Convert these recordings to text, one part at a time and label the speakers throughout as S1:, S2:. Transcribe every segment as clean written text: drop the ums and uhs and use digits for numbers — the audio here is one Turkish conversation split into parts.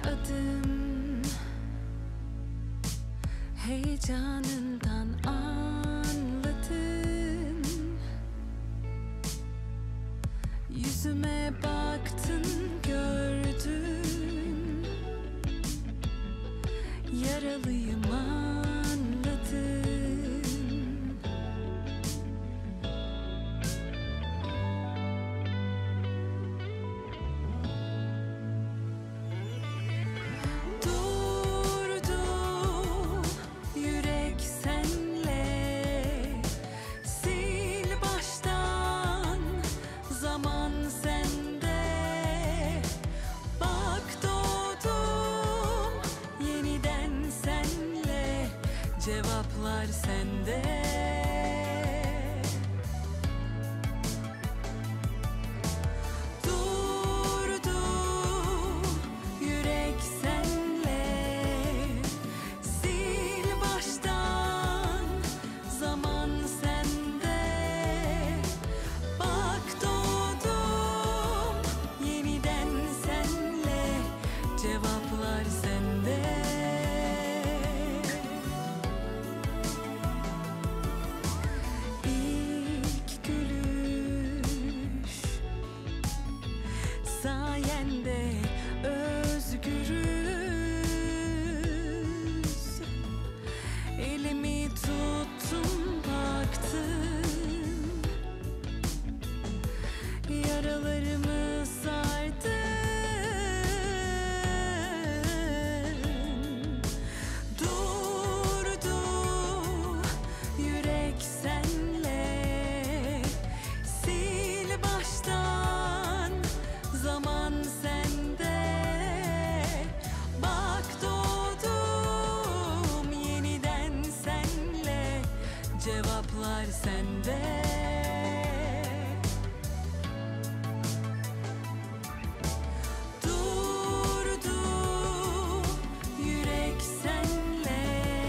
S1: adım heyecanından anladın. Yüzüme baktın, gördün, yaralıyım anladın. Cevaplar sende. Durdu yürek senle, sil baştan, zaman sende. Bak doğdum yeniden senle, cevaplar sende. Sayende özgürüz. Elimi tuttun, baktın, yaralarımı sardın. Durdu yürek senle, sil baştan, zaman sende. Bak doğdum yeniden senle, cevaplar sende. Durdu yürek senle,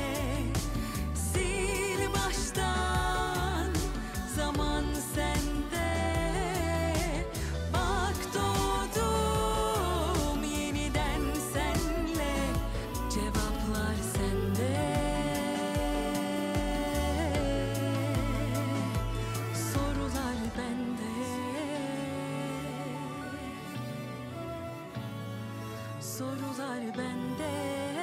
S1: sil baştan, zaman sende. Bak doğdum yeniden senle, cevaplar sende. Sorular bende, sorular bende.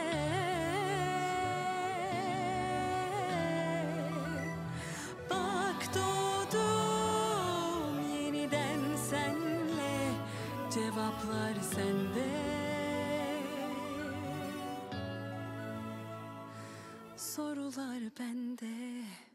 S1: Bak doğdum yeniden senle, cevaplar sende. Sorular bende.